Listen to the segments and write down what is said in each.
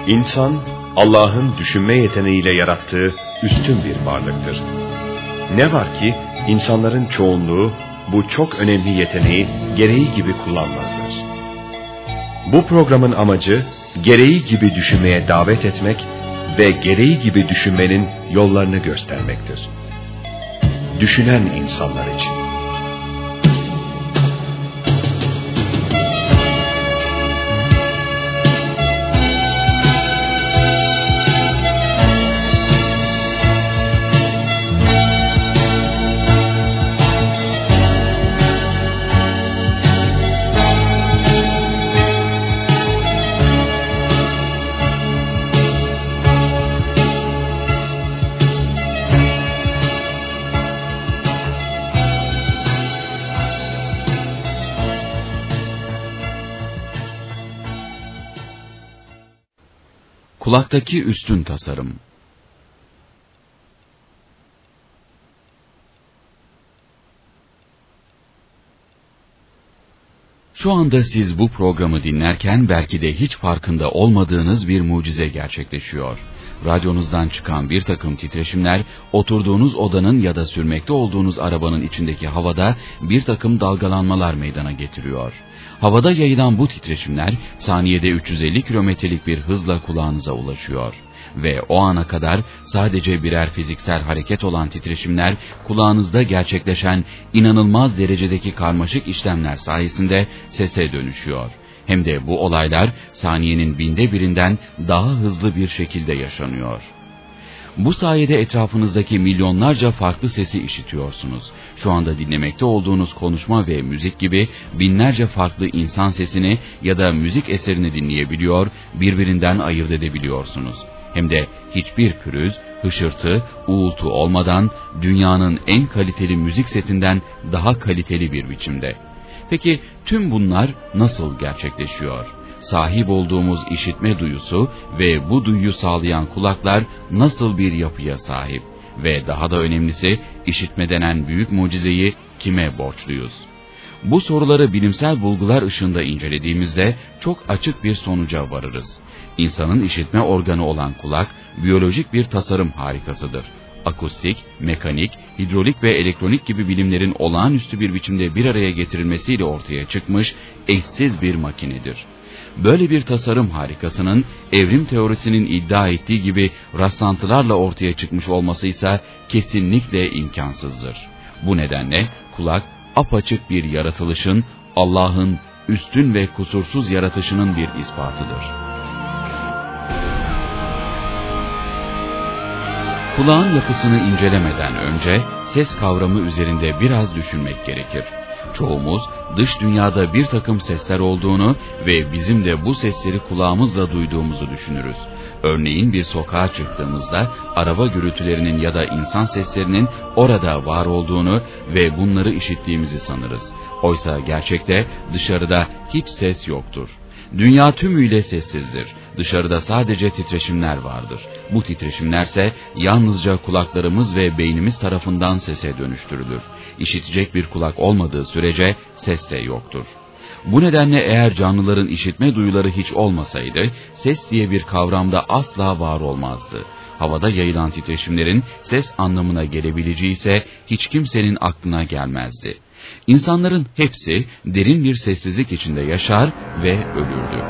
İnsan, Allah'ın düşünme yeteneğiyle yarattığı üstün bir varlıktır. Ne var ki insanların çoğunluğu bu çok önemli yeteneği gereği gibi kullanmazlar. Bu programın amacı gereği gibi düşünmeye davet etmek ve gereği gibi düşünmenin yollarını göstermektir. Düşünen insanlar için. Kulaktaki üstün tasarım. Şu anda siz bu programı dinlerken belki de hiç farkında olmadığınız bir mucize gerçekleşiyor. Radyonuzdan çıkan bir takım titreşimler, oturduğunuz odanın ya da sürmekte olduğunuz arabanın içindeki havada bir takım dalgalanmalar meydana getiriyor. Havada yayılan bu titreşimler saniyede 350 kilometrelik bir hızla kulağınıza ulaşıyor. Ve o ana kadar sadece birer fiziksel hareket olan titreşimler kulağınızda gerçekleşen inanılmaz derecedeki karmaşık işlemler sayesinde sese dönüşüyor. Hem de bu olaylar saniyenin binde birinden daha hızlı bir şekilde yaşanıyor. Bu sayede etrafınızdaki milyonlarca farklı sesi işitiyorsunuz. Şu anda dinlemekte olduğunuz konuşma ve müzik gibi binlerce farklı insan sesini ya da müzik eserini dinleyebiliyor, birbirinden ayırt edebiliyorsunuz. Hem de hiçbir pürüz, hışırtı, uğultu olmadan dünyanın en kaliteli müzik setinden daha kaliteli bir biçimde. Peki tüm bunlar nasıl gerçekleşiyor? Sahip olduğumuz işitme duyusu ve bu duyuyu sağlayan kulaklar nasıl bir yapıya sahip? Ve daha da önemlisi, işitme denen büyük mucizeyi kime borçluyuz? Bu soruları bilimsel bulgular ışığında incelediğimizde çok açık bir sonuca varırız. İnsanın işitme organı olan kulak, biyolojik bir tasarım harikasıdır. Akustik, mekanik, hidrolik ve elektronik gibi bilimlerin olağanüstü bir biçimde bir araya getirilmesiyle ortaya çıkmış eşsiz bir makinedir. Böyle bir tasarım harikasının evrim teorisinin iddia ettiği gibi rastlantılarla ortaya çıkmış olması ise kesinlikle imkansızdır. Bu nedenle kulak apaçık bir yaratılışın, Allah'ın üstün ve kusursuz yaratışının bir ispatıdır. Kulağın yapısını incelemeden önce ses kavramı üzerinde biraz düşünmek gerekir. Çoğumuz dış dünyada bir takım sesler olduğunu ve bizim de bu sesleri kulağımızla duyduğumuzu düşünürüz. Örneğin bir sokağa çıktığımızda araba gürültülerinin ya da insan seslerinin orada var olduğunu ve bunları işittiğimizi sanırız. Oysa gerçekte dışarıda hiç ses yoktur. Dünya tümüyle sessizdir. Dışarıda sadece titreşimler vardır. Bu titreşimlerse yalnızca kulaklarımız ve beynimiz tarafından sese dönüştürülür. İşitecek bir kulak olmadığı sürece ses de yoktur. Bu nedenle eğer canlıların işitme duyuları hiç olmasaydı, ses diye bir kavramda asla var olmazdı. Havada yayılan titreşimlerin ses anlamına gelebileceği ise hiç kimsenin aklına gelmezdi. İnsanların hepsi derin bir sessizlik içinde yaşar ve ölürdü.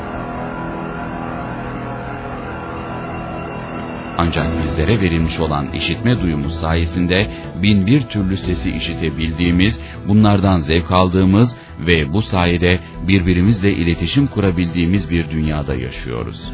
Ancak bizlere verilmiş olan işitme duyumuz sayesinde bin bir türlü sesi işitebildiğimiz, bunlardan zevk aldığımız ve bu sayede birbirimizle iletişim kurabildiğimiz bir dünyada yaşıyoruz.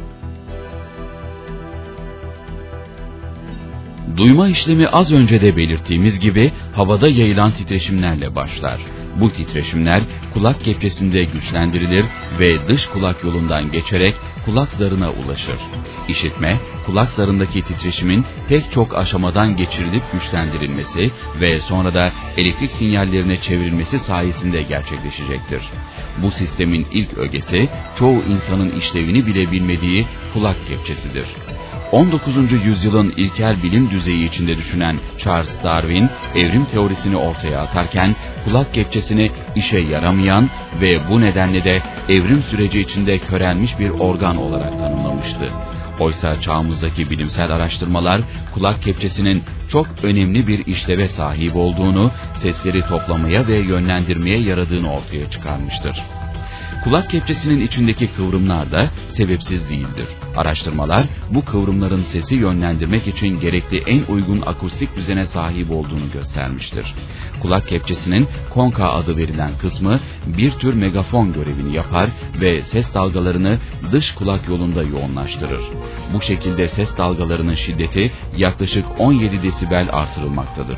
Duyma işlemi az önce de belirttiğimiz gibi havada yayılan titreşimlerle başlar. Bu titreşimler kulak kepçesinde güçlendirilir ve dış kulak yolundan geçerek kulak zarına ulaşır. İşitme, kulak zarındaki titreşimin pek çok aşamadan geçirilip güçlendirilmesi ve sonra da elektrik sinyallerine çevrilmesi sayesinde gerçekleşecektir. Bu sistemin ilk ögesi, çoğu insanın işlevini bile bilmediği kulak kepçesidir. 19. yüzyılın ilkel bilim düzeyi içinde düşünen Charles Darwin, evrim teorisini ortaya atarken kulak kepçesini işe yaramayan ve bu nedenle de evrim süreci içinde körelmiş bir organ olarak tanımlamıştır. olmamıştı. Oysa çağımızdaki bilimsel araştırmalar kulak kepçesinin çok önemli bir işleve sahip olduğunu, sesleri toplamaya ve yönlendirmeye yaradığını ortaya çıkarmıştır. Kulak kepçesinin içindeki kıvrımlar da sebepsiz değildir. Araştırmalar bu kıvrımların sesi yönlendirmek için gerekli en uygun akustik düzene sahip olduğunu göstermiştir. Kulak kepçesinin konka adı verilen kısmı bir tür megafon görevini yapar ve ses dalgalarını dış kulak yolunda yoğunlaştırır. Bu şekilde ses dalgalarının şiddeti yaklaşık 17 desibel artırılmaktadır.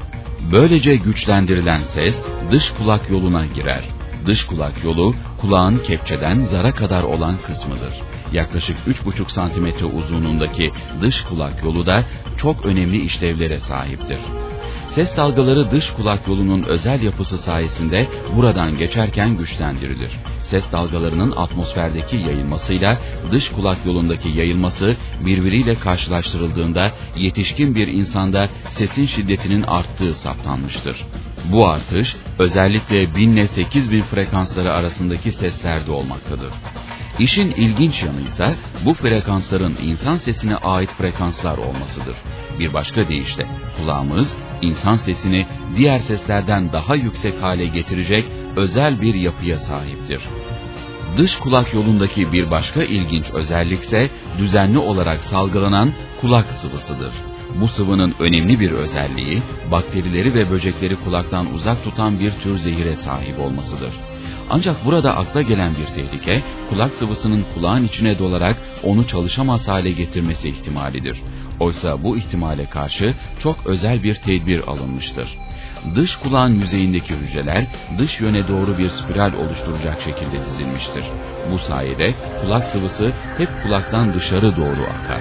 Böylece güçlendirilen ses dış kulak yoluna girer. Dış kulak yolu, kulağın kepçeden zara kadar olan kısmıdır. Yaklaşık 3,5 santimetre uzunluğundaki dış kulak yolu da çok önemli işlevlere sahiptir. Ses dalgaları dış kulak yolunun özel yapısı sayesinde buradan geçerken güçlendirilir. Ses dalgalarının atmosferdeki yayılmasıyla dış kulak yolundaki yayılması birbiriyle karşılaştırıldığında yetişkin bir insanda sesin şiddetinin arttığı saptanmıştır. Bu artış özellikle 1000 ile 8000 frekansları arasındaki seslerde olmaktadır. İşin ilginç yanı ise bu frekansların insan sesine ait frekanslar olmasıdır. Bir başka deyişle kulağımız insan sesini diğer seslerden daha yüksek hale getirecek özel bir yapıya sahiptir. Dış kulak yolundaki bir başka ilginç özellikse düzenli olarak salgılanan kulak sıvısıdır. Bu sıvının önemli bir özelliği, bakterileri ve böcekleri kulaktan uzak tutan bir tür zehire sahip olmasıdır. Ancak burada akla gelen bir tehlike, kulak sıvısının kulağın içine dolarak onu çalışamaz hale getirmesi ihtimalidir. Oysa bu ihtimale karşı çok özel bir tedbir alınmıştır. Dış kulağın yüzeyindeki hücreler dış yöne doğru bir spiral oluşturacak şekilde dizilmiştir. Bu sayede kulak sıvısı hep kulaktan dışarı doğru akar.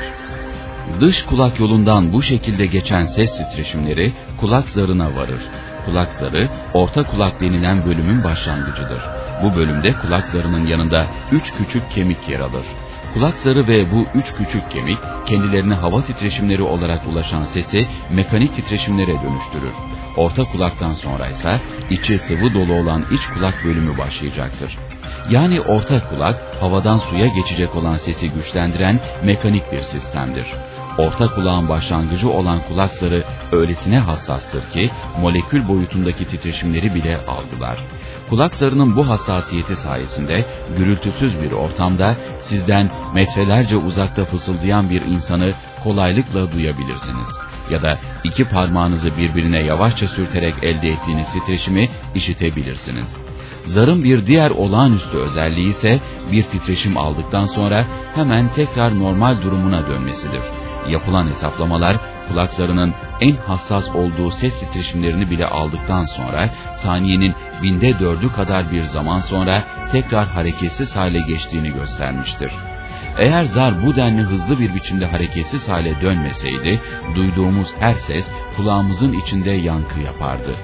Dış kulak yolundan bu şekilde geçen ses titreşimleri kulak zarına varır. Kulak zarı, orta kulak denilen bölümün başlangıcıdır. Bu bölümde kulak zarının yanında 3 küçük kemik yer alır. Kulak zarı ve bu 3 küçük kemik kendilerine hava titreşimleri olarak ulaşan sesi mekanik titreşimlere dönüştürür. Orta kulaktan sonra ise içi sıvı dolu olan iç kulak bölümü başlayacaktır. Yani orta kulak havadan suya geçecek olan sesi güçlendiren mekanik bir sistemdir. Orta kulağın başlangıcı olan kulak zarı öylesine hassastır ki molekül boyutundaki titreşimleri bile algılar. Kulak zarının bu hassasiyeti sayesinde gürültüsüz bir ortamda sizden metrelerce uzakta fısıldayan bir insanı kolaylıkla duyabilirsiniz. Ya da iki parmağınızı birbirine yavaşça sürterek elde ettiğiniz titreşimi işitebilirsiniz. Zarın bir diğer olağanüstü özelliği ise bir titreşim aldıktan sonra hemen tekrar normal durumuna dönmesidir. Yapılan hesaplamalar kulak zarının en hassas olduğu ses titreşimlerini bile aldıktan sonra saniyenin 4/1000'ü kadar bir zaman sonra tekrar hareketsiz hale geçtiğini göstermiştir. Eğer zar bu denli hızlı bir biçimde hareketsiz hale dönmeseydi duyduğumuz her ses kulağımızın içinde yankı yapardı.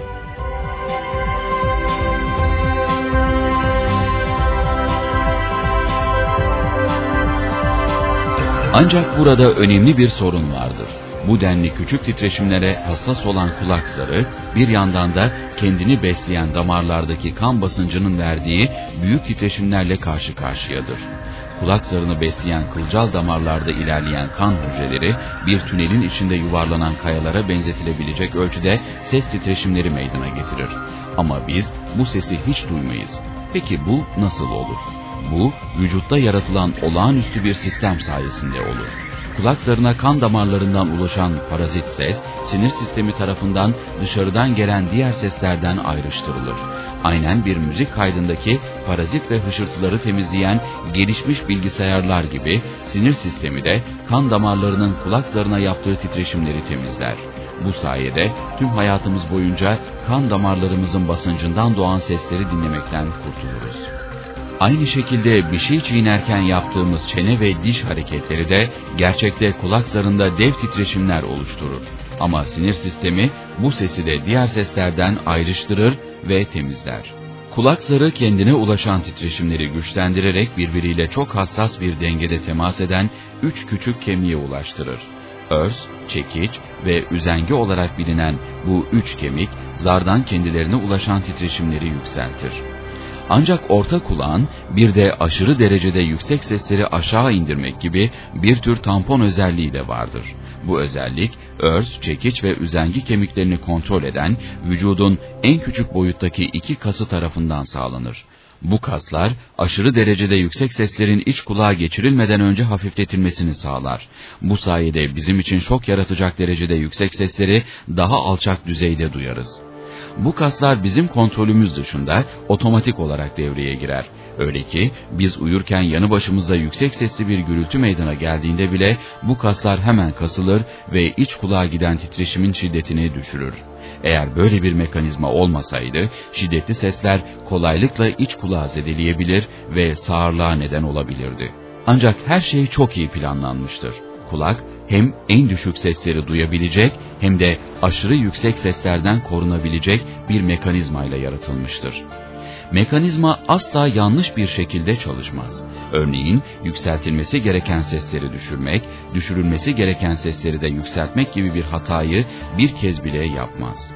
Ancak burada önemli bir sorun vardır. Bu denli küçük titreşimlere hassas olan kulak zarı, bir yandan da kendini besleyen damarlardaki kan basıncının verdiği büyük titreşimlerle karşı karşıyadır. Kulak zarını besleyen kılcal damarlarda ilerleyen kan hücreleri, bir tünelin içinde yuvarlanan kayalara benzetilebilecek ölçüde ses titreşimleri meydana getirir. Ama biz bu sesi hiç duymayız. Peki bu nasıl olur? Bu, vücutta yaratılan olağanüstü bir sistem sayesinde olur. Kulak zarına kan damarlarından ulaşan parazit ses, sinir sistemi tarafından dışarıdan gelen diğer seslerden ayrıştırılır. Aynen bir müzik kaydındaki parazit ve hışırtıları temizleyen gelişmiş bilgisayarlar gibi sinir sistemi de kan damarlarının kulak zarına yaptığı titreşimleri temizler. Bu sayede tüm hayatımız boyunca kan damarlarımızın basıncından doğan sesleri dinlemekten kurtuluruz. Aynı şekilde bir şey çiğnerken yaptığımız çene ve diş hareketleri de gerçekte kulak zarında dev titreşimler oluşturur. Ama sinir sistemi bu sesi de diğer seslerden ayrıştırır ve temizler. Kulak zarı kendine ulaşan titreşimleri güçlendirerek birbiriyle çok hassas bir dengede temas eden 3 küçük kemiğe ulaştırır. Örs, çekiç ve üzengi olarak bilinen bu 3 kemik zardan kendilerine ulaşan titreşimleri yükseltir. Ancak orta kulağın bir de aşırı derecede yüksek sesleri aşağı indirmek gibi bir tür tampon özelliği de vardır. Bu özellik, örs, çekiç ve üzengi kemiklerini kontrol eden vücudun en küçük boyuttaki iki kası tarafından sağlanır. Bu kaslar, aşırı derecede yüksek seslerin iç kulağa geçirilmeden önce hafifletilmesini sağlar. Bu sayede bizim için şok yaratacak derecede yüksek sesleri daha alçak düzeyde duyarız. Bu kaslar bizim kontrolümüz dışında otomatik olarak devreye girer. Öyle ki biz uyurken yanı başımıza yüksek sesli bir gürültü meydana geldiğinde bile bu kaslar hemen kasılır ve iç kulağa giden titreşimin şiddetini düşürür. Eğer böyle bir mekanizma olmasaydı şiddetli sesler kolaylıkla iç kulağı zedeleyebilir ve sağırlığa neden olabilirdi. Ancak her şey çok iyi planlanmıştır. Kulak hem en düşük sesleri duyabilecek hem de aşırı yüksek seslerden korunabilecek bir mekanizmayla yaratılmıştır. Mekanizma asla yanlış bir şekilde çalışmaz. Örneğin yükseltilmesi gereken sesleri düşürmek, düşürülmesi gereken sesleri de yükseltmek gibi bir hatayı bir kez bile yapmaz.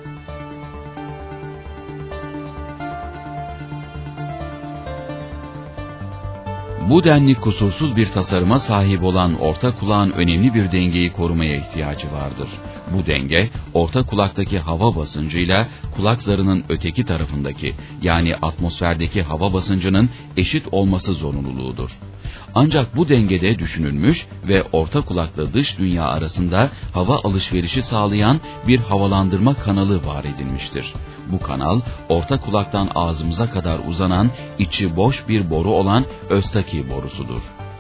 Bu denli kusursuz bir tasarıma sahip olan orta kulağın önemli bir dengeyi korumaya ihtiyacı vardır. Bu denge, orta kulaktaki hava basıncıyla kulak zarının öteki tarafındaki, yani atmosferdeki hava basıncının eşit olması zorunluluğudur. Ancak bu dengede düşünülmüş ve orta kulakla dış dünya arasında hava alışverişi sağlayan bir havalandırma kanalı var edilmiştir. Bu kanal, orta kulaktan ağzımıza kadar uzanan, içi boş bir boru olan Östaki borusudur.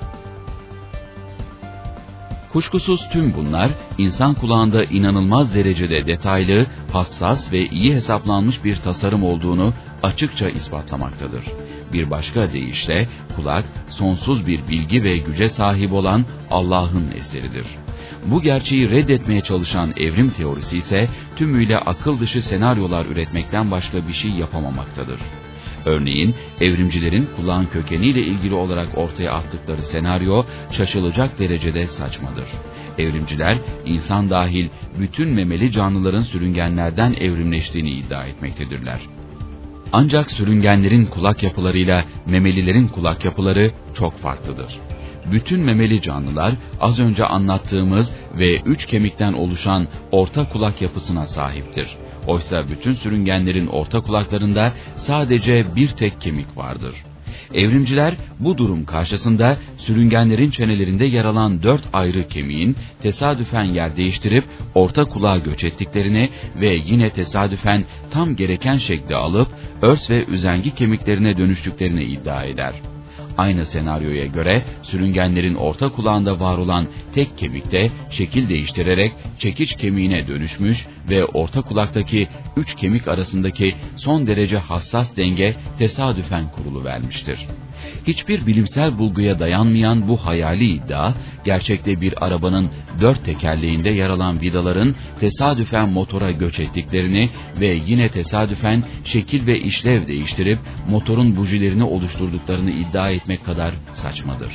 Kuşkusuz tüm bunlar, insan kulağında inanılmaz derecede detaylı, hassas ve iyi hesaplanmış bir tasarım olduğunu açıkça ispatlamaktadır. Bir başka deyişle, kulak, sonsuz bir bilgi ve güce sahip olan Allah'ın eseridir. Bu gerçeği reddetmeye çalışan evrim teorisi ise tümüyle akıl dışı senaryolar üretmekten başka bir şey yapamamaktadır. Örneğin evrimcilerin kulağın kökeniyle ilgili olarak ortaya attıkları senaryo şaşılacak derecede saçmadır. Evrimciler insan dahil bütün memeli canlıların sürüngenlerden evrimleştiğini iddia etmektedirler. Ancak sürüngenlerin kulak yapılarıyla memelilerin kulak yapıları çok farklıdır. Bütün memeli canlılar az önce anlattığımız ve 3 kemikten oluşan orta kulak yapısına sahiptir. Oysa bütün sürüngenlerin orta kulaklarında sadece bir tek kemik vardır. Evrimciler bu durum karşısında sürüngenlerin çenelerinde yer alan 4 ayrı kemiğin tesadüfen yer değiştirip orta kulağa göç ettiklerini ve yine tesadüfen tam gereken şekli alıp örs ve üzengi kemiklerine dönüştüklerini iddia eder. Aynı senaryoya göre sürüngenlerin orta kulağında var olan tek kemikte şekil değiştirerek çekiç kemiğine dönüşmüş ve orta kulaktaki 3 kemik arasındaki son derece hassas denge tesadüfen kuruluvermiştir. Hiçbir bilimsel bulguya dayanmayan bu hayali iddia, gerçekte bir arabanın 4 tekerleğinde yer alan vidaların tesadüfen motora göç ettiklerini ve yine tesadüfen şekil ve işlev değiştirip motorun bujilerini oluşturduklarını iddia etmek kadar saçmadır.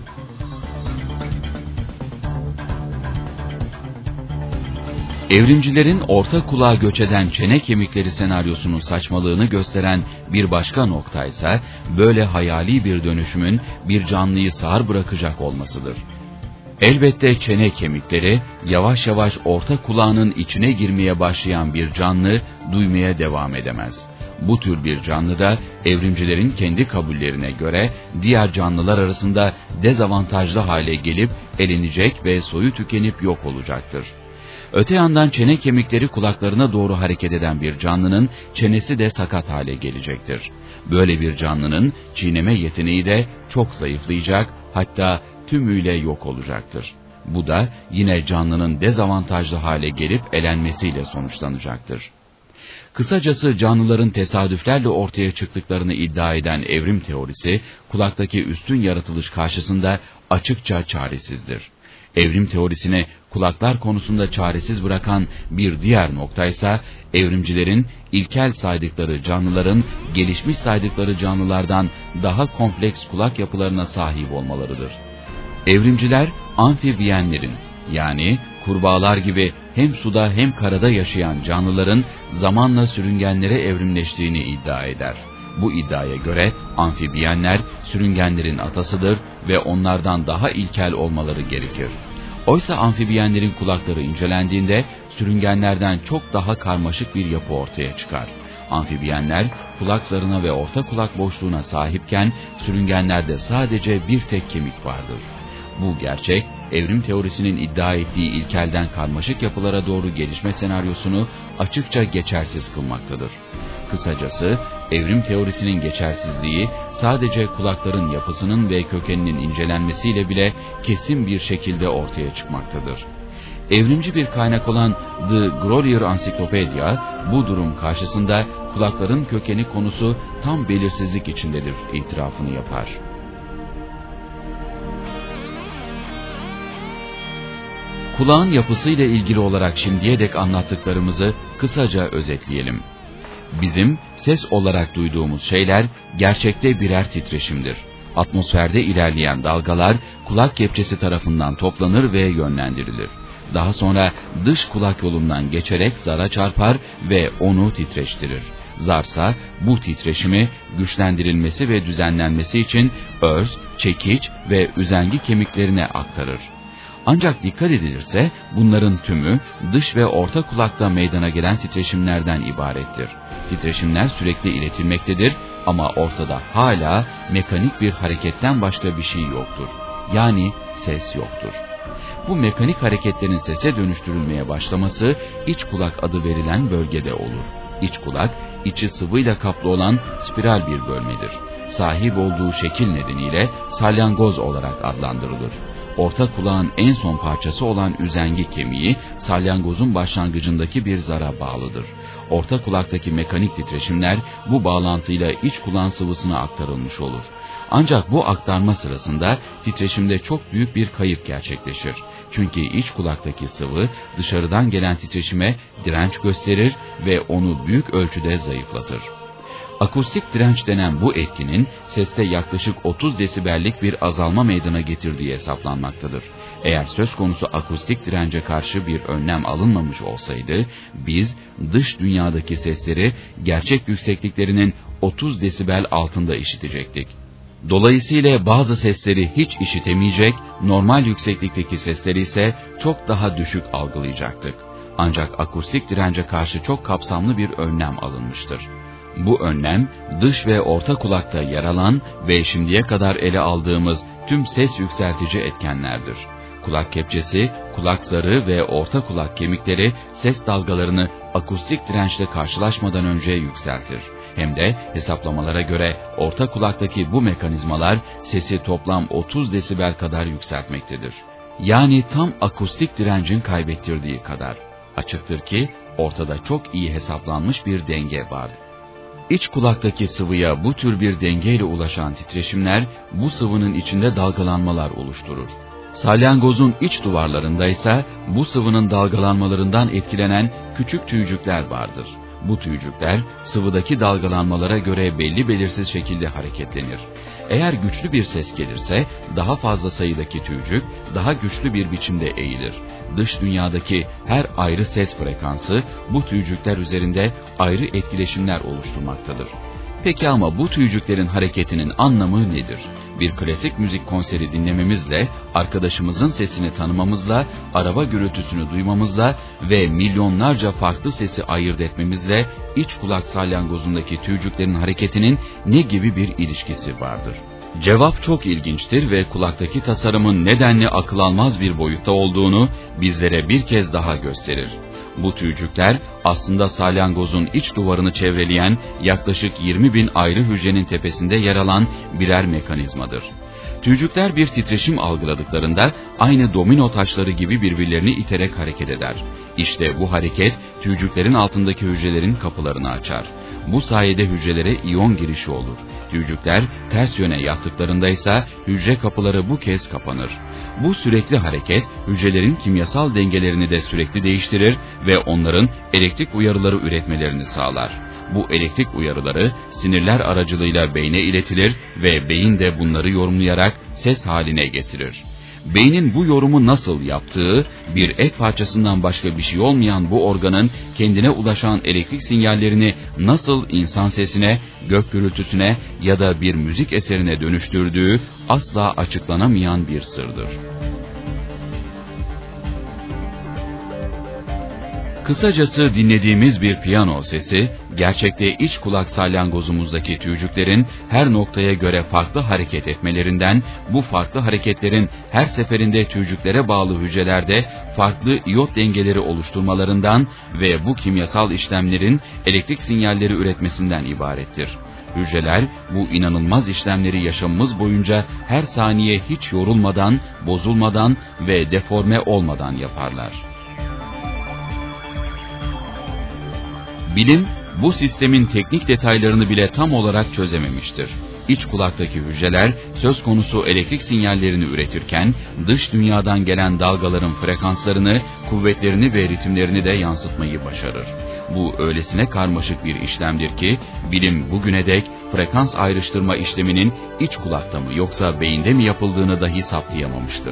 Evrimcilerin orta kulağa göç eden çene kemikleri senaryosunun saçmalığını gösteren bir başka nokta ise böyle hayali bir dönüşümün bir canlıyı sağır bırakacak olmasıdır. Elbette çene kemikleri yavaş yavaş orta kulağının içine girmeye başlayan bir canlı duymaya devam edemez. Bu tür bir canlı da evrimcilerin kendi kabullerine göre diğer canlılar arasında dezavantajlı hale gelip elenecek ve soyu tükenip yok olacaktır. Öte yandan çene kemikleri kulaklarına doğru hareket eden bir canlının çenesi de sakat hale gelecektir. Böyle bir canlının çiğneme yeteneği de çok zayıflayacak, hatta tümüyle yok olacaktır. Bu da yine canlının dezavantajlı hale gelip elenmesiyle sonuçlanacaktır. Kısacası canlıların tesadüflerle ortaya çıktıklarını iddia eden evrim teorisi, kulaktaki üstün yaratılış karşısında açıkça çaresizdir. Evrim teorisini kulaklar konusunda çaresiz bırakan bir diğer nokta ise evrimcilerin ilkel saydıkları canlıların gelişmiş saydıkları canlılardan daha kompleks kulak yapılarına sahip olmalarıdır. Evrimciler amfibiyenlerin, yani kurbağalar gibi hem suda hem karada yaşayan canlıların zamanla sürüngenlere evrimleştiğini iddia eder. Bu iddiaya göre amfibiyenler sürüngenlerin atasıdır ve onlardan daha ilkel olmaları gerekir. Oysa amfibiyenlerin kulakları incelendiğinde sürüngenlerden çok daha karmaşık bir yapı ortaya çıkar. Amfibiyenler kulak zarına ve orta kulak boşluğuna sahipken sürüngenlerde sadece bir tek kemik vardır. Bu gerçek, evrim teorisinin iddia ettiği ilkelden karmaşık yapılara doğru gelişme senaryosunu açıkça geçersiz kılmaktadır. Kısacası, evrim teorisinin geçersizliği sadece kulakların yapısının ve kökeninin incelenmesiyle bile kesin bir şekilde ortaya çıkmaktadır. Evrimci bir kaynak olan The Grolier Encyclopedia, bu durum karşısında kulakların kökeni konusu tam belirsizlik içindedir itirafını yapar. Kulağın yapısıyla ilgili olarak şimdiye dek anlattıklarımızı kısaca özetleyelim. Bizim ses olarak duyduğumuz şeyler gerçekte birer titreşimdir. Atmosferde ilerleyen dalgalar kulak kepçesi tarafından toplanır ve yönlendirilir. Daha sonra dış kulak yolundan geçerek zara çarpar ve onu titreştirir. Zarsa bu titreşimi güçlendirilmesi ve düzenlenmesi için öz, çekiç ve üzengi kemiklerine aktarır. Ancak dikkat edilirse bunların tümü dış ve orta kulakta meydana gelen titreşimlerden ibarettir. Titreşimler sürekli iletilmektedir ama ortada hala mekanik bir hareketten başka bir şey yoktur. Yani ses yoktur. Bu mekanik hareketlerin sese dönüştürülmeye başlaması iç kulak adı verilen bölgede olur. İç kulak, içi sıvıyla kaplı olan spiral bir bölmedir. Sahip olduğu şekil nedeniyle salyangoz olarak adlandırılır. Orta kulağın en son parçası olan üzengi kemiği salyangozun başlangıcındaki bir zara bağlıdır. Orta kulaktaki mekanik titreşimler bu bağlantıyla iç kulağın sıvısına aktarılmış olur. Ancak bu aktarma sırasında titreşimde çok büyük bir kayıp gerçekleşir. Çünkü iç kulaktaki sıvı dışarıdan gelen titreşime direnç gösterir ve onu büyük ölçüde zayıflatır. Akustik direnç denen bu etkinin seste yaklaşık 30 desibellik bir azalma meydana getirdiği hesaplanmaktadır. Eğer söz konusu akustik dirence karşı bir önlem alınmamış olsaydı, biz dış dünyadaki sesleri gerçek yüksekliklerinin 30 desibel altında işitecektik. Dolayısıyla bazı sesleri hiç işitemeyecek, normal yükseklikteki sesleri ise çok daha düşük algılayacaktık. Ancak akustik dirence karşı çok kapsamlı bir önlem alınmıştır. Bu önlem dış ve orta kulakta yer alan ve şimdiye kadar ele aldığımız tüm ses yükseltici etkenlerdir. Kulak kepçesi, kulak zarı ve orta kulak kemikleri ses dalgalarını akustik dirençle karşılaşmadan önce yükseltir. Hem de hesaplamalara göre orta kulaktaki bu mekanizmalar sesi toplam 30 desibel kadar yükseltmektedir. Yani tam akustik direncin kaybettirdiği kadar. Açıktır ki ortada çok iyi hesaplanmış bir denge vardır. İç kulaktaki sıvıya bu tür bir dengeyle ulaşan titreşimler bu sıvının içinde dalgalanmalar oluşturur. Salyangozun iç duvarlarında ise bu sıvının dalgalanmalarından etkilenen küçük tüycükler vardır. Bu tüycükler sıvıdaki dalgalanmalara göre belli belirsiz şekilde hareketlenir. Eğer güçlü bir ses gelirse daha fazla sayıdaki tüycük daha güçlü bir biçimde eğilir. Dış dünyadaki her ayrı ses frekansı bu tüycükler üzerinde ayrı etkileşimler oluşturmaktadır. Peki ama bu tüycüklerin hareketinin anlamı nedir? Bir klasik müzik konseri dinlememizle, arkadaşımızın sesini tanımamızla, araba gürültüsünü duymamızla ve milyonlarca farklı sesi ayırt etmemizle iç kulak salyangozundaki tüycüklerin hareketinin ne gibi bir ilişkisi vardır? Cevap çok ilginçtir ve kulaktaki tasarımın nedenli akıl almaz bir boyutta olduğunu bizlere bir kez daha gösterir. Bu tüycükler aslında salyangozun iç duvarını çevreleyen yaklaşık 20.000 ayrı hücrenin tepesinde yer alan birer mekanizmadır. Tüycükler bir titreşim algıladıklarında aynı domino taşları gibi birbirlerini iterek hareket eder. İşte bu hareket tüycüklerin altındaki hücrelerin kapılarını açar. Bu sayede hücrelere iyon girişi olur. Tüycükler ters yöne yattıklarında ise hücre kapıları bu kez kapanır. Bu sürekli hareket hücrelerin kimyasal dengelerini de sürekli değiştirir ve onların elektrik uyarıları üretmelerini sağlar. Bu elektrik uyarıları sinirler aracılığıyla beyne iletilir ve beyin de bunları yorumlayarak ses haline getirir. Beynin bu yorumu nasıl yaptığı, bir ek parçasından başka bir şey olmayan bu organın kendine ulaşan elektrik sinyallerini nasıl insan sesine, gök gürültüsüne ya da bir müzik eserine dönüştürdüğü asla açıklanamayan bir sırdır. Kısacası dinlediğimiz bir piyano sesi, gerçekte iç kulak salyangozumuzdaki tüycüklerin her noktaya göre farklı hareket etmelerinden, bu farklı hareketlerin her seferinde tüycüklere bağlı hücrelerde farklı iyot dengeleri oluşturmalarından ve bu kimyasal işlemlerin elektrik sinyalleri üretmesinden ibarettir. Hücreler bu inanılmaz işlemleri yaşamımız boyunca her saniye hiç yorulmadan, bozulmadan ve deforme olmadan yaparlar. Bilim, bu sistemin teknik detaylarını bile tam olarak çözememiştir. İç kulaktaki hücreler söz konusu elektrik sinyallerini üretirken dış dünyadan gelen dalgaların frekanslarını, kuvvetlerini ve ritimlerini de yansıtmayı başarır. Bu öylesine karmaşık bir işlemdir ki bilim bugüne dek frekans ayrıştırma işleminin iç kulakta mı yoksa beyinde mi yapıldığını dahi saptayamamıştır.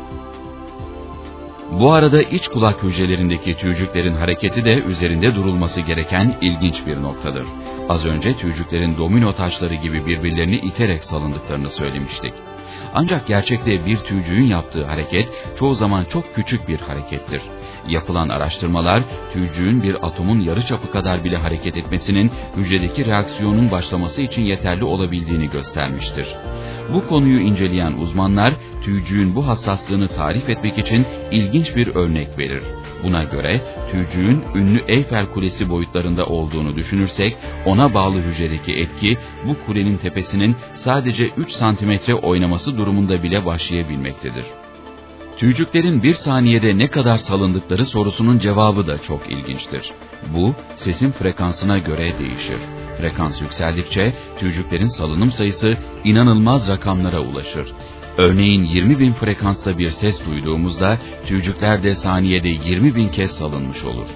Bu arada iç kulak hücrelerindeki tüycüklerin hareketi de üzerinde durulması gereken ilginç bir noktadır. Az önce tüycüklerin domino taşları gibi birbirlerini iterek salındıklarını söylemiştik. Ancak gerçekte bir tüycüğün yaptığı hareket çoğu zaman çok küçük bir harekettir. Yapılan araştırmalar tüycüğün bir atomun yarıçapı kadar bile hareket etmesinin hücredeki reaksiyonun başlaması için yeterli olabildiğini göstermiştir. Bu konuyu inceleyen uzmanlar tüycüğün bu hassaslığını tarif etmek için ilginç bir örnek verir. Buna göre tüycüğün ünlü Eyfel Kulesi boyutlarında olduğunu düşünürsek ona bağlı hücredeki etki bu kulenin tepesinin sadece 3 santimetre oynaması durumunda bile başlayabilmektedir. Tüycüklerin bir saniyede ne kadar salındıkları sorusunun cevabı da çok ilginçtir. Bu, sesin frekansına göre değişir. Frekans yükseldikçe tüycüklerin salınım sayısı inanılmaz rakamlara ulaşır. Örneğin 20.000 frekansta bir ses duyduğumuzda tüycükler de saniyede 20.000 kez salınmış olur.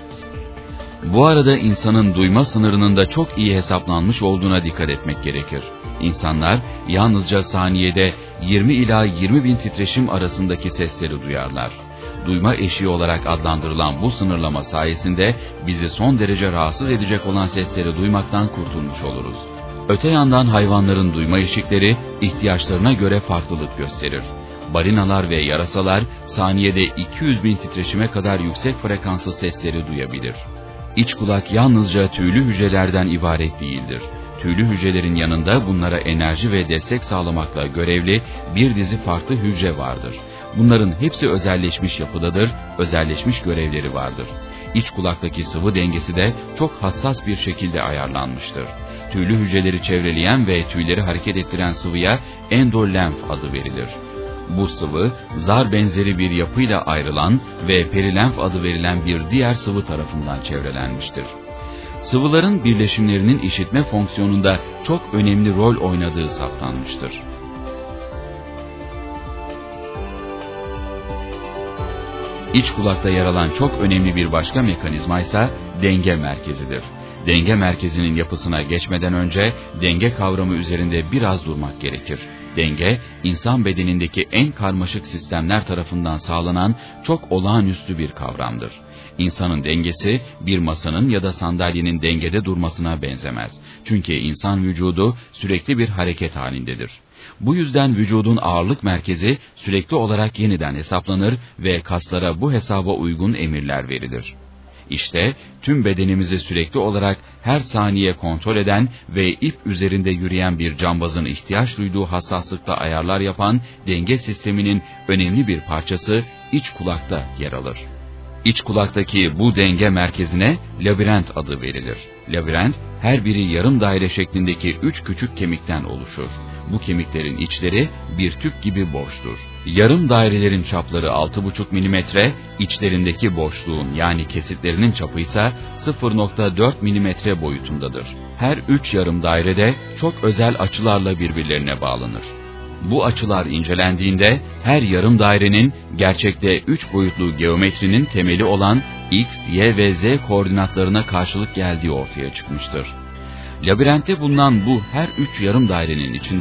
Bu arada insanın duyma sınırının da çok iyi hesaplanmış olduğuna dikkat etmek gerekir. İnsanlar yalnızca saniyede 20 ila 20.000 titreşim arasındaki sesleri duyarlar. Duyma eşiği olarak adlandırılan bu sınırlama sayesinde bizi son derece rahatsız edecek olan sesleri duymaktan kurtulmuş oluruz. Öte yandan hayvanların duyma eşikleri ihtiyaçlarına göre farklılık gösterir. Balinalar ve yarasalar saniyede 200.000 titreşime kadar yüksek frekanslı sesleri duyabilir. İç kulak yalnızca tüylü hücrelerden ibaret değildir. Tüylü hücrelerin yanında bunlara enerji ve destek sağlamakla görevli bir dizi farklı hücre vardır. Bunların hepsi özelleşmiş yapıdadır, özelleşmiş görevleri vardır. İç kulaktaki sıvı dengesi de çok hassas bir şekilde ayarlanmıştır. Tüylü hücreleri çevreleyen ve tüyleri hareket ettiren sıvıya endolenf adı verilir. Bu sıvı, zar benzeri bir yapıyla ayrılan ve perilenf adı verilen bir diğer sıvı tarafından çevrelenmiştir. Sıvıların birleşimlerinin işitme fonksiyonunda çok önemli rol oynadığı saptanmıştır. İç kulakta yer alan çok önemli bir başka mekanizma ise denge merkezidir. Denge merkezinin yapısına geçmeden önce denge kavramı üzerinde biraz durmak gerekir. Denge, insan bedenindeki en karmaşık sistemler tarafından sağlanan çok olağanüstü bir kavramdır. İnsanın dengesi bir masanın ya da sandalyenin dengede durmasına benzemez. Çünkü insan vücudu sürekli bir hareket halindedir. Bu yüzden vücudun ağırlık merkezi sürekli olarak yeniden hesaplanır ve kaslara bu hesaba uygun emirler verilir. İşte tüm bedenimizi sürekli olarak her saniye kontrol eden ve ip üzerinde yürüyen bir cambazın ihtiyaç duyduğu hassaslıkla ayarlar yapan denge sisteminin önemli bir parçası iç kulakta yer alır. İç kulaktaki bu denge merkezine labirent adı verilir. Labirent, her biri yarım daire şeklindeki 3 küçük kemikten oluşur. Bu kemiklerin içleri bir tüp gibi boştur. Yarım dairelerin çapları 6,5 mm, içlerindeki boşluğun yani kesitlerinin çapı ise 0,4 mm boyutundadır. Her 3 yarım dairede çok özel açılarla birbirlerine bağlanır. Bu açılar incelendiğinde her yarım dairenin gerçekte 3 boyutlu geometrinin temeli olan X, Y ve Z koordinatlarına karşılık geldiği ortaya çıkmıştır. Labirentte bulunan bu her 3 yarım dairenin içinde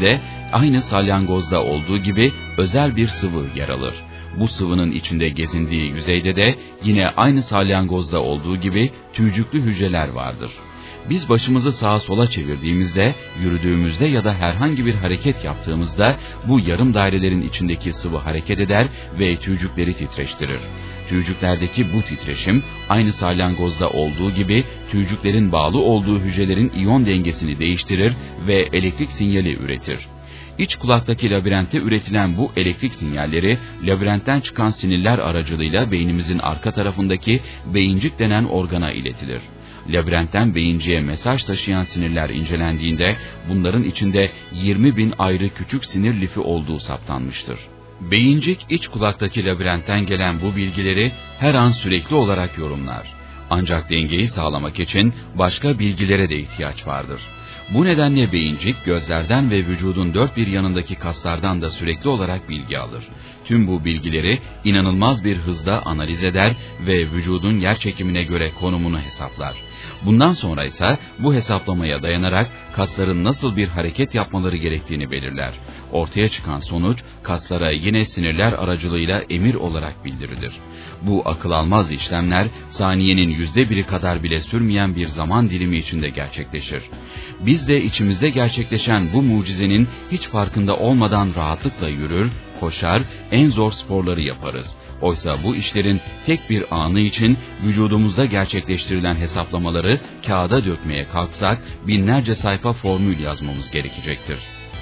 Aynı salyangozda olduğu gibi özel bir sıvı yer alır. Bu sıvının içinde gezindiği yüzeyde de yine aynı salyangozda olduğu gibi tüycüklü hücreler vardır. Biz başımızı sağa sola çevirdiğimizde, yürüdüğümüzde ya da herhangi bir hareket yaptığımızda bu yarım dairelerin içindeki sıvı hareket eder ve tüycükleri titreştirir. Tüycüklerdeki bu titreşim aynı salyangozda olduğu gibi tüycüklerin bağlı olduğu hücrelerin iyon dengesini değiştirir ve elektrik sinyali üretir. İç kulaktaki labirentte üretilen bu elektrik sinyalleri labirentten çıkan sinirler aracılığıyla beynimizin arka tarafındaki beyincik denen organa iletilir. Labirentten beyinciğe mesaj taşıyan sinirler incelendiğinde bunların içinde 20.000 ayrı küçük sinir lifi olduğu saptanmıştır. Beyincik iç kulaktaki labirentten gelen bu bilgileri her an sürekli olarak yorumlar. Ancak dengeyi sağlamak için başka bilgilere de ihtiyaç vardır. Bu nedenle beyincik gözlerden ve vücudun dört bir yanındaki kaslardan da sürekli olarak bilgi alır. Tüm bu bilgileri inanılmaz bir hızda analiz eder ve vücudun yerçekimine göre konumunu hesaplar. Bundan sonra ise bu hesaplamaya dayanarak kasların nasıl bir hareket yapmaları gerektiğini belirler. Ortaya çıkan sonuç kaslara yine sinirler aracılığıyla emir olarak bildirilir. Bu akıl almaz işlemler saniyenin 1/1 kadar bile sürmeyen bir zaman dilimi içinde gerçekleşir. Biz de içimizde gerçekleşen bu mucizenin hiç farkında olmadan rahatlıkla yürür, koşar, en zor sporları yaparız. Oysa bu işlerin tek bir anı için vücudumuzda gerçekleştirilen hesaplamaları kağıda dökmeye kalksak binlerce sayfa formül yazmamız gerekecektir.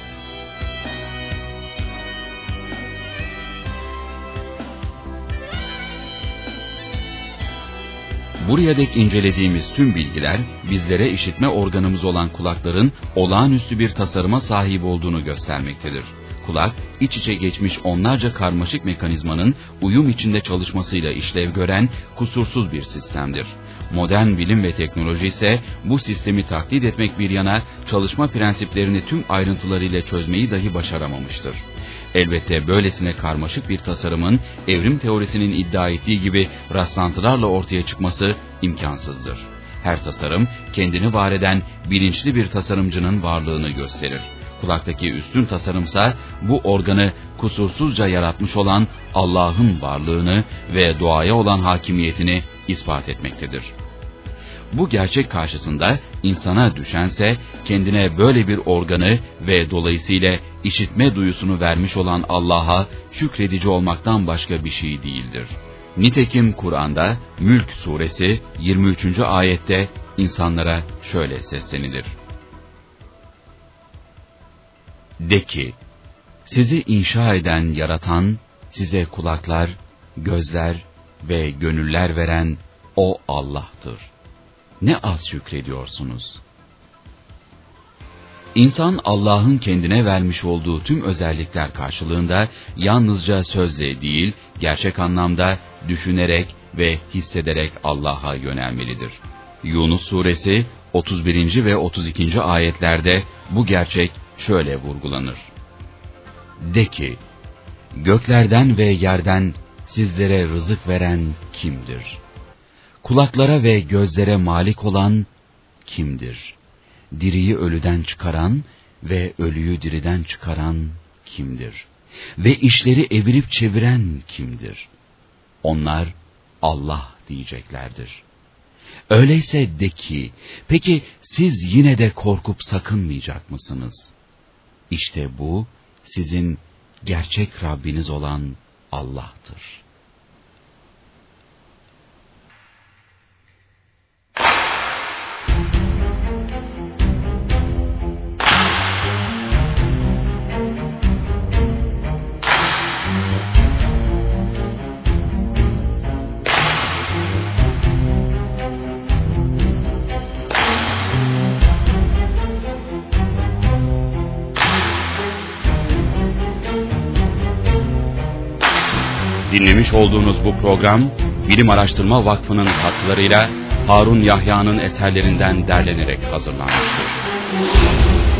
Buraya dek incelediğimiz tüm bilgiler bizlere işitme organımız olan kulakların olağanüstü bir tasarıma sahip olduğunu göstermektedir. Kulak, iç içe geçmiş onlarca karmaşık mekanizmanın uyum içinde çalışmasıyla işlev gören kusursuz bir sistemdir. Modern bilim ve teknoloji ise bu sistemi taklit etmek bir yana çalışma prensiplerini tüm ayrıntılarıyla çözmeyi dahi başaramamıştır. Elbette böylesine karmaşık bir tasarımın evrim teorisinin iddia ettiği gibi rastlantılarla ortaya çıkması imkansızdır. Her tasarım kendini var eden bilinçli bir tasarımcının varlığını gösterir. Kulaktaki üstün tasarımsa bu organı kusursuzca yaratmış olan Allah'ın varlığını ve doğaya olan hakimiyetini ispat etmektedir. Bu gerçek karşısında insana düşense kendine böyle bir organı ve dolayısıyla işitme duyusunu vermiş olan Allah'a şükredici olmaktan başka bir şey değildir. Nitekim Kur'an'da Mülk suresi 23. ayette insanlara şöyle seslenilir. De ki, sizi inşa eden, yaratan, size kulaklar, gözler ve gönüller veren o Allah'tır. Ne az şükrediyorsunuz. İnsan Allah'ın kendine vermiş olduğu tüm özellikler karşılığında yalnızca sözle değil, gerçek anlamda düşünerek ve hissederek Allah'a yönelmelidir. Yunus suresi 31. ve 32. ayetlerde bu gerçek şöyle vurgulanır. De ki, göklerden ve yerden sizlere rızık veren kimdir? Kulaklara ve gözlere malik olan kimdir? Diriyi ölüden çıkaran ve ölüyü diriden çıkaran kimdir? Ve işleri evirip çeviren kimdir? Onlar Allah diyeceklerdir. Öyleyse de ki, peki siz yine de korkup sakınmayacak mısınız? İşte bu sizin gerçek Rabbiniz olan Allah'tır. Dinlemiş olduğunuz bu program, Bilim Araştırma Vakfı'nın katkılarıyla Harun Yahya'nın eserlerinden derlenerek hazırlanmıştır.